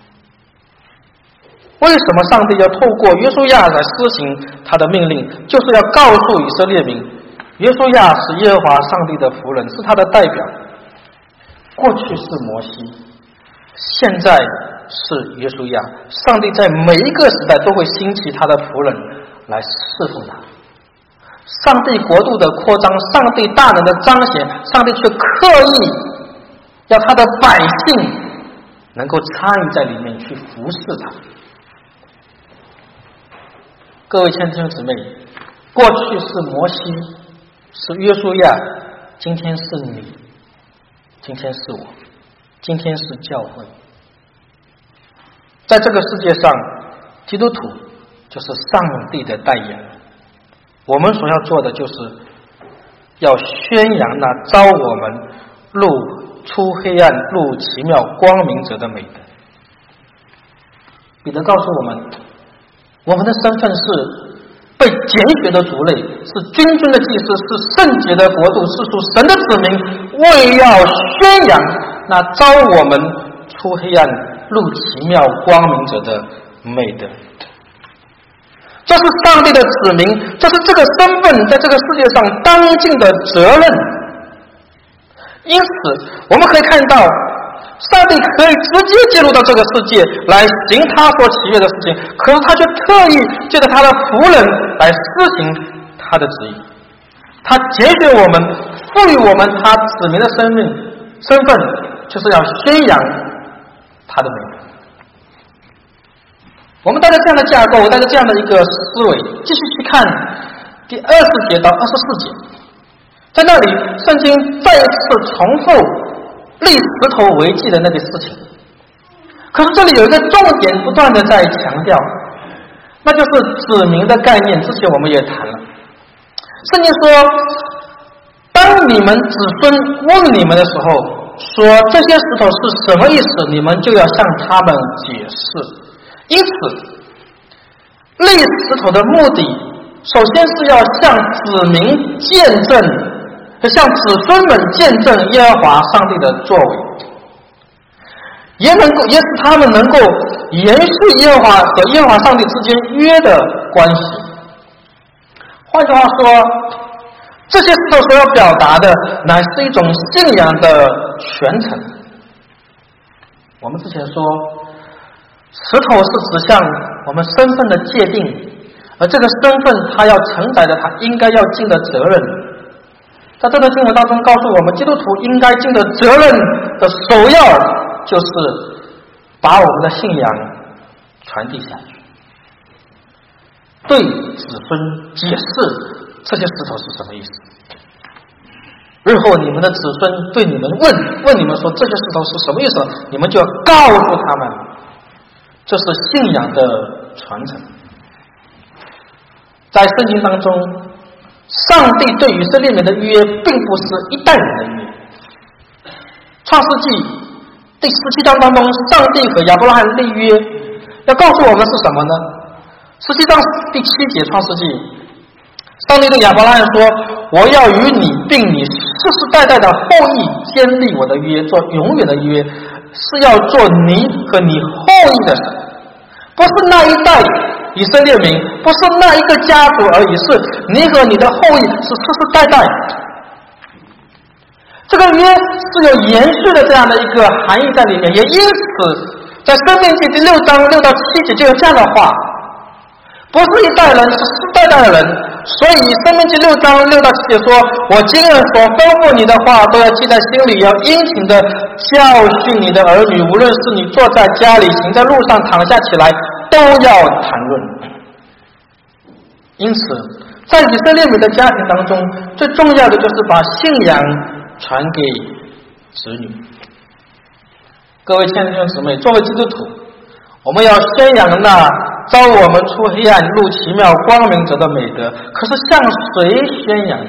为什么上帝要透过约书亚来施行他的命令，就是要告诉以色列民，约书亚是耶和华上帝的仆人，是他的代表。过去是摩西，现在是约书亚，上帝在每一个时代都会兴起他的仆人来侍奉他。上帝国度的扩张，上帝大能的彰显，上帝却刻意要他的百姓能够参与在里面去服侍他。各位亲爱的弟兄姊妹，过去是摩西，是约书亚，今天是你，今天是我，今天是教会。在这个世界上，基督徒就是上帝的代言。我们所要做的就是要宣扬那召我们入出黑暗入奇妙光明者的美德。彼得告诉我们，我们的身份是被拣选的族类，是君尊的祭司，是圣洁的国度，是属神的子民，为要宣扬那召我们出黑暗入奇妙光明者的美德。这是上帝的子民，这是这个身份在这个世界上当尽的责任。因此我们可以看到，上帝可以直接介入到这个世界来行他所喜悦的事情，可是他却特意借着他的仆人来施行他的旨意。他拣选我们，赋予我们他子民的生命身份，就是要宣扬他的美德。我们带着这样的架构，带着这样的一个思维，继续去看第二十节到二十四节。在那里，圣经再一次重复立石头为记的那个事情。可是这里有一个重点不断的在强调，那就是子民的概念。之前我们也谈了，圣经说，当你们子孙问你们的时候，说这些石头是什么意思，你们就要向他们解释。因此立石头的目的首先是要向子民见证，向子孙们见证耶和华上帝的作为，也能够，也使他们能够延续耶和华和耶和华上帝之间约的关系。换句话说，这些石头所要表达的乃是一种信仰的传承。我们之前说，石头是指向我们身份的界定，而这个身份它要承载着它应该要尽的责任。在这段经文当中告诉我们，基督徒应该尽的责任的首要就是把我们的信仰传递下去，对子孙解释这些石头是什么意思。日后你们的子孙对你们问问你们说这些石头是什么意思，你们就要告诉他们，这是信仰的传承。在圣经当中，上帝对以色列民的约并不是一代人的约。创世纪第十七章当中，上帝和亚伯拉罕立约，要告诉我们是什么呢？十七章第七节，创世纪，上帝对亚伯拉罕说：“我要与你并你世世代代的后裔坚立我的约，做永远的约，是要做你和你后裔的神。”不是那一代以色列民，不是那一个家族而已，是你和你的后裔，是世世代代。这个约是有延续的这样的一个含义在里面，也因此在申命记第六章六到七节就有这样的话，不是一代人，是世代代的人。所以申命记六章六到七节说：“我今日所吩咐你的话，都要记在心里，要殷勤的教训你的儿女，无论是你坐在家里，行在路上，躺下起来，都要谈论。”因此，在以色列民的家庭当中，最重要的就是把信仰传给子女。各位亲爱的弟兄姊妹，作为基督徒，我们要宣扬那招我们出黑暗入奇妙光明者的美德。可是向谁宣扬？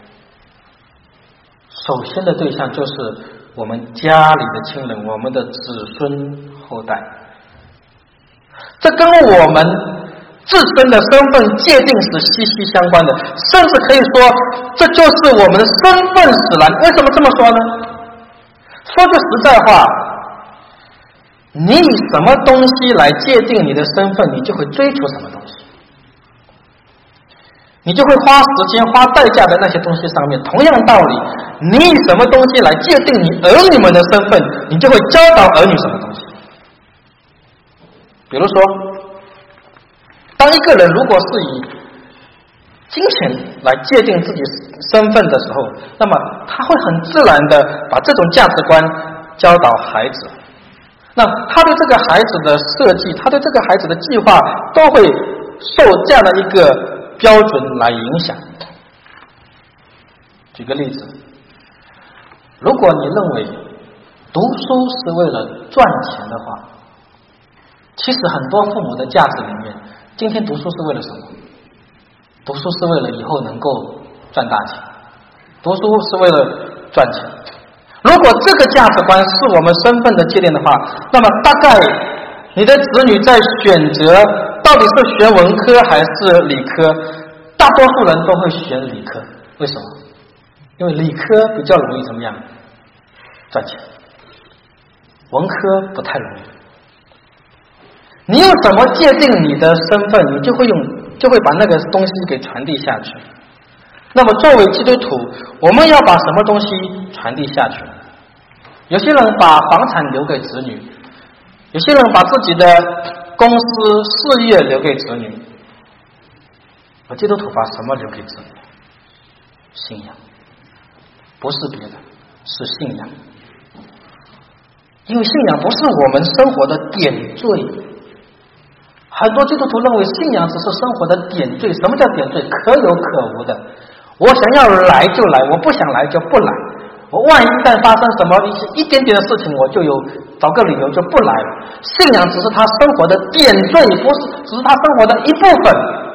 首先的对象就是我们家里的亲人，我们的子孙后代。这跟我们自身的身份界定是息息相关的，甚至可以说这就是我们的身份使然。为什么这么说呢？说句实在话，你以什么东西来界定你的身份，你就会追求什么东西，你就会花时间花代价在那些东西上面。同样道理，你以什么东西来界定你儿女们的身份，你就会教导儿女什么东西。比如说，当一个人如果是以金钱来界定自己身份的时候，那么他会很自然的把这种价值观教导孩子。那他对这个孩子的设计，他对这个孩子的计划，都会受这样的一个标准来影响。举个例子，如果你认为读书是为了赚钱的话，其实很多父母的价值里面，今天读书是为了什么？读书是为了以后能够赚大钱，读书是为了赚钱。如果这个价值观是我们身份的界定的话，那么大概你的子女在选择到底是学文科还是理科，大多数人都会选理科。为什么？因为理科比较容易怎么样赚钱，文科不太容易。你用什么界定你的身份，你就会用就会把那个东西给传递下去。那么作为基督徒，我们要把什么东西传递下去？有些人把房产留给子女，有些人把自己的公司事业留给子女，而基督徒把什么留给子女？信仰，不是别的，是信仰。因为信仰不是我们生活的点缀。很多基督徒认为信仰只是生活的点缀。什么叫点缀？可有可无的。我想要来就来，我不想来就不来。我万一一旦发生什么一些一点点的事情，我就有找个理由就不来了。信仰只是他生活的点缀，不是只是他生活的一部分。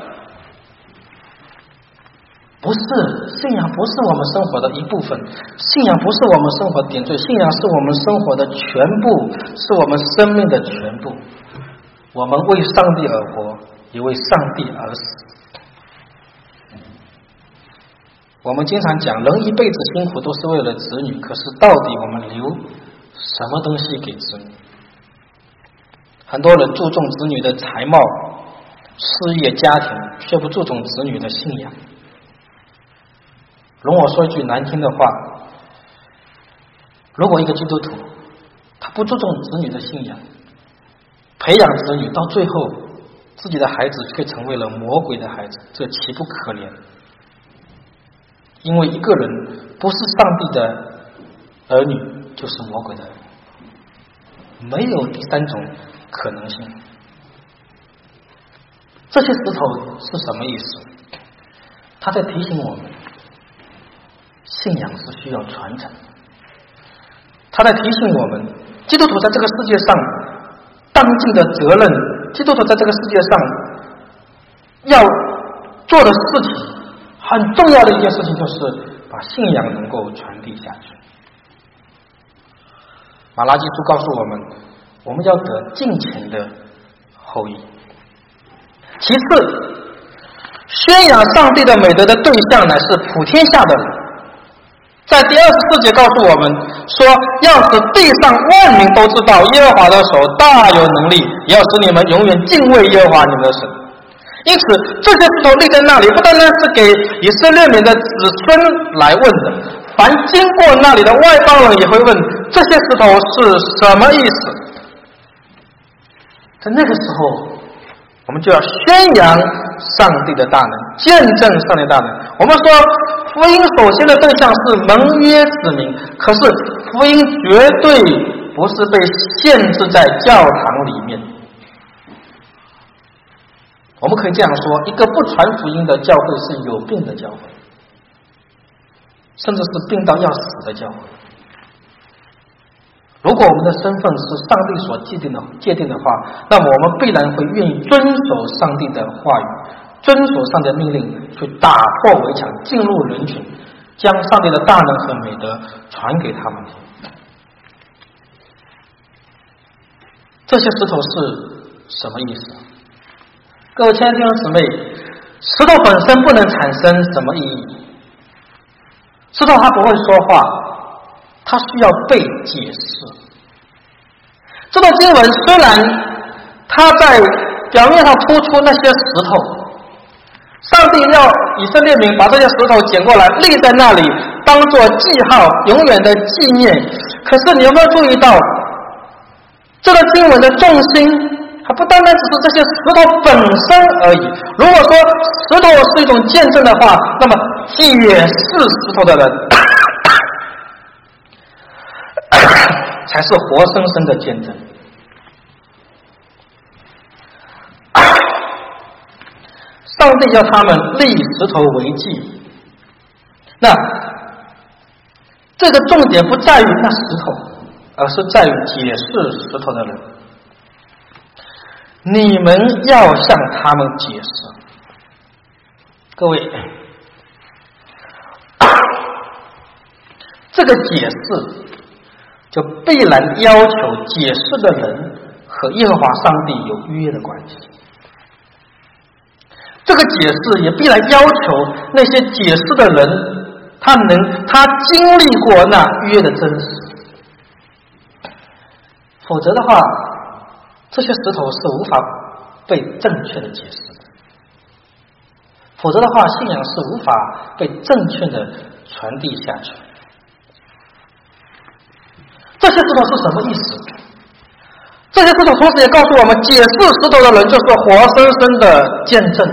不是，信仰不是我们生活的一部分，信仰不是我们生活的点缀，信仰是我们生活的全部，是我们生命的全部。我们为上帝而活，也为上帝而死。 我们经常讲人一辈子辛苦都是为了子女，可是到底我们留什么东西给子女？很多人注重子女的才貌、事业、家庭，却不注重子女的信仰。容我说一句难听的话，如果一个基督徒他不注重子女的信仰，培养子女，到最后自己的孩子却成为了魔鬼的孩子，这岂不可怜？因为一个人不是上帝的儿女，就是魔鬼的儿女，没有第三种可能性。这些石头是什么意思？他在提醒我们，信仰是需要传承。他在提醒我们，基督徒在这个世界上当尽的责任，基督徒在这个世界上要做的事情，很重要的一件事情就是把信仰能够传递下去。马拉基书告诉我们，我们要得敬虔的后裔。其次，宣扬上帝的美德的对象乃是普天下的人。在第二十四节告诉我们说，要使地上万民都知道耶和华的手大有能力，也要使你们永远敬畏耶和华你们的神。因此这些石头立在那里，不单单是给以色列民的子孙来问的，凡经过那里的外邦人也会问这些石头是什么意思。在那个时候，我们就要宣扬上帝的大能，见证上帝的大能。我们说福音首先的对象是盟约子民，可是福音绝对不是被限制在教堂里面。我们可以这样说，一个不传福音的教会是有病的教会，甚至是病到要死的教会。如果我们的身份是上帝所界定的界定的话，那么我们必然会愿意遵守上帝的话语，遵守上帝的命令，去打破围墙，进入人群，将上帝的大能和美德传给他们。这些石头是什么意思？各位亲爱的弟兄姊妹，石头本身不能产生什么意义。石头它不会说话，它需要被解释。这段经文虽然它在表面上突出那些石头，上帝要以色列民把这些石头捡过来立在那里当作记号，永远的纪念。可是你有没有注意到，这个经文的重心它不单单只是这些石头本身而已。如果说石头是一种见证的话，那么也是石头的人才是活生生的见证。上帝要他们立石头为记，那这个重点不在于那石头，而是在于解释石头的人。你们要向他们解释。各位，这个解释就必然要求解释的人和耶和华上帝有约的关系。这个解释也必然要求那些解释的人，他能他经历过那约的真实，否则的话，这些石头是无法被正确的解释的。否则的话，信仰是无法被正确的传递下去。这些石头是什么意思？这些石头同时也告诉我们，解释石头的人就是活生生的见证。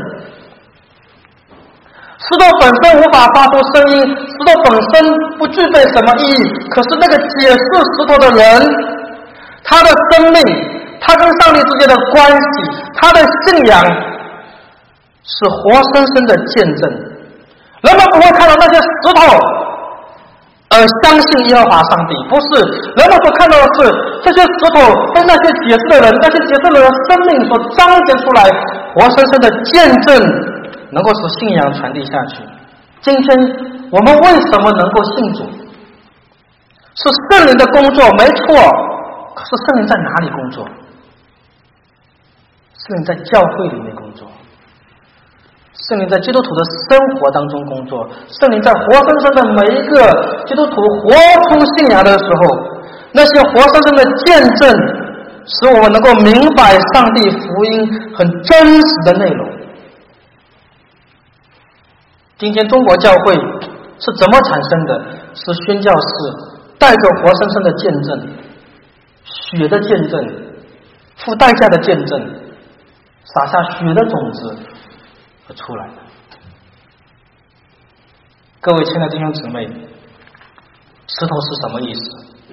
石头本身无法发出声音，石头本身不具备什么意义，可是那个解释石头的人，他的生命，他跟上帝之间的关系，他的信仰是活生生的见证。人们不会看到那些石头而相信耶和华上帝，不是，人们所看到的是这些石头被那些解释的人，那些解释的人生命所彰显出来活生生的见证，能够使信仰传递下去。今天我们为什么能够信主？是圣灵的工作，没错。可是圣灵在哪里工作？圣灵在教会里面工作， 圣灵在基督徒的生活当中工作，圣灵在活生生的每一个基督徒活出信仰的时候，那些活生生的见证使我们能够明白上帝福音很真实的内容。今天中国教会是怎么产生的？是宣教士带着活生生的见证，血的见证，付代价的见证，撒下血的种子而出来的。各位亲爱的弟兄姊妹，石头是什么意思？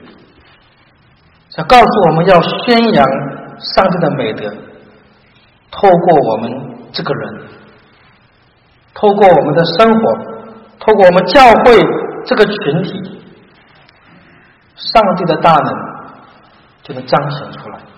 要告诉我们要宣扬上帝的美德，透过我们这个人，透过我们的生活，透过我们教会这个群体，上帝的大能就能彰显出来。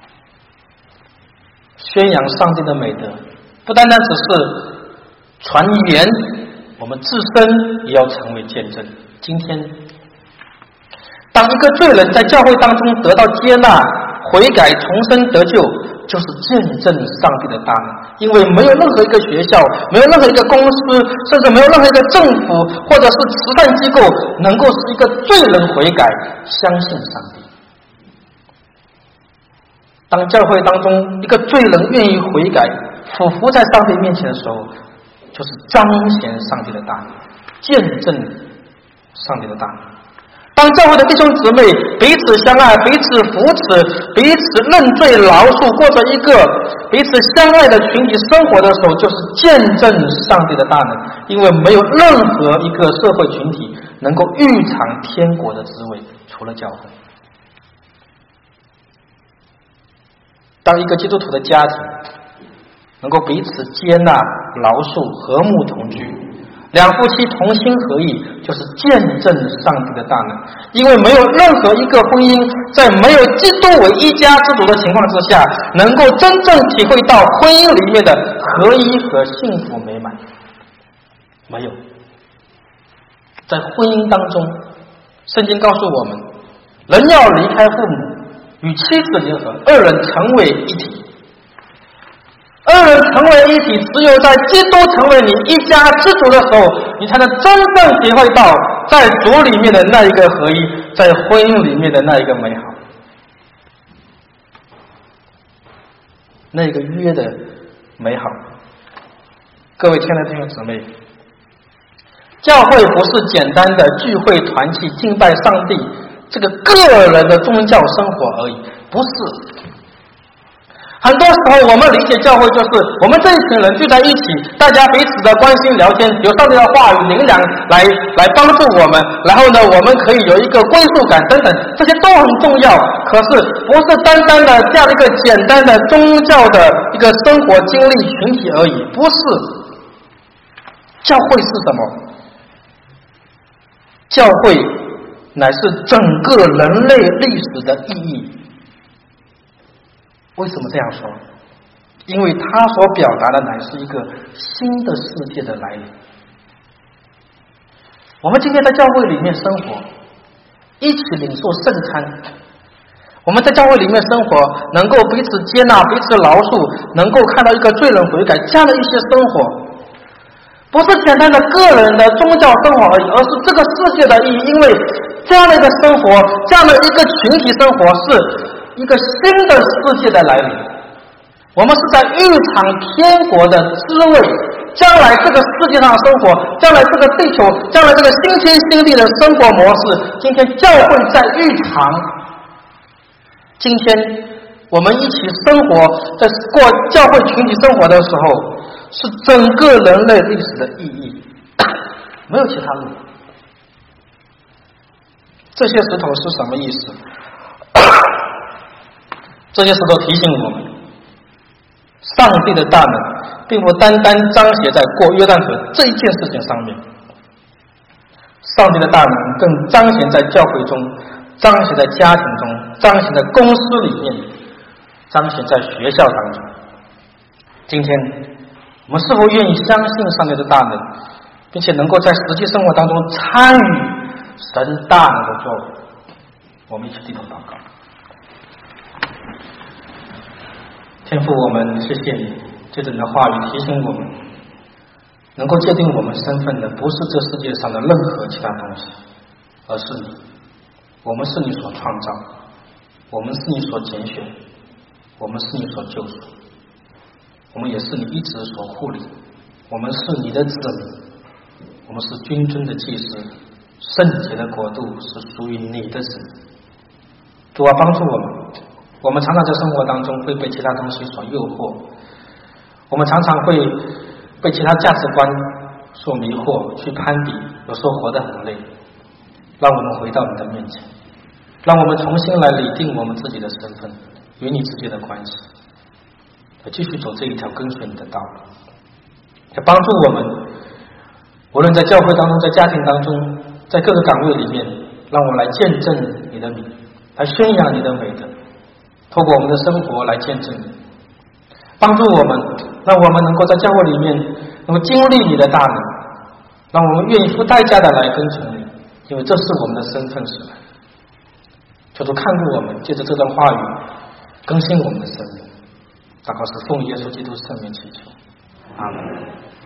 宣扬上帝的美德，不单单只是传言，我们自身也要成为见证。今天当一个罪人在教会当中得到接纳、悔改、重生得救，就是见证上帝的大能。因为没有任何一个学校，没有任何一个公司，甚至没有任何一个政府或者是慈善机构能够使一个罪人悔改相信上帝。当教会当中一个罪人愿意悔改俯伏在上帝面前的时候，就是彰显上帝的大能，见证上帝的大能。当教会的弟兄姊妹彼此相爱，彼此扶持，彼此认罪饶恕，过着一个彼此相爱的群体生活的时候，就是见证上帝的大能。因为没有任何一个社会群体能够预尝天国的滋味，除了教会。当一个基督徒的家庭能够彼此接纳、饶恕、和睦同居，两夫妻同心合意，就是见证上帝的大能。因为没有任何一个婚姻在没有基督为一家之主的情况之下，能够真正体会到婚姻里面的合一和幸福美满。没有。在婚姻当中，圣经告诉我们，人要离开父母，与妻子联合，二人成为一体。二人成为一体，只有在基督成为你一家之主的时候，你才能真正体会到在主里面的那一个合一，在婚姻里面的那一个美好，那个约的美好。各位亲爱的弟兄姊妹，教会不是简单的聚会团契敬拜上帝这个个人的宗教生活而已，不是。很多时候我们理解教会就是我们这一群人聚在一起，大家彼此的关心聊天，有上帝的话语灵粮来来帮助我们，然后呢我们可以有一个归属感等等，这些都很重要。可是不是单单的这样一个简单的宗教的一个生活经历群体而已，不是。教会是什么？教会乃是整个人类历史的意义。为什么这样说？因为它所表达的乃是一个新的世界的来临。我们今天在教会里面生活，一起领受圣餐，我们在教会里面生活，能够彼此接纳、彼此饶恕，能够看到一个罪人悔改，这样的一些生活，不是简单的个人的宗教生活而已，而是这个世界的意义。因为这样的一个生活，这样的一个群体生活，是一个新的世界的来临。我们是在预尝天国的滋味，将来这个世界上的生活，将来这个地球，将来这个新天新地的生活模式，今天教会在预尝。今天我们一起生活，在过教会群体生活的时候，是整个人类历史的意义，没有其他路。这些石头是什么意思？这些石头提醒我们，上帝的大能并不单单彰显在过约旦河这一件事情上面，上帝的大能更彰显在教会中，彰显在家庭中，彰显在公司里面，彰显在学校当中。今天我们是否愿意相信上帝的大能，并且能够在实际生活当中参与神大能的作为？我们一起低头祷告。天父，我们谢谢你，借着你的话语提醒我们， 能够界定我们身份的不是这世界上的任何其他东西，而是你。我们是你所创造，我们是你所拣选，我们是你所救赎，我们也是你一直所护理，我们是你的子民，我们是君尊的祭司，圣洁的国度是属于你的子民。主啊，帮助我们，我们常常在生活当中会被其他东西所诱惑，我们常常会被其他价值观所迷惑，去攀比，有时候活得很累。让我们回到你的面前，让我们重新来拟定我们自己的身份与你之间的关系，要继续走这一条跟随你的道路，要帮助我们无论在教会当中，在家庭当中，在各个岗位里面，让我来见证你的名，来宣扬你的美德，透过我们的生活来见证你，帮助我们，让我们能够在教会里面能够经历你的大能，让我们愿意付代价的来跟从你，因为这是我们的身份使然。求主看顾我们，借着这段话语更新我们的生命。祷告是奉耶稣基督圣名祈求，阿门。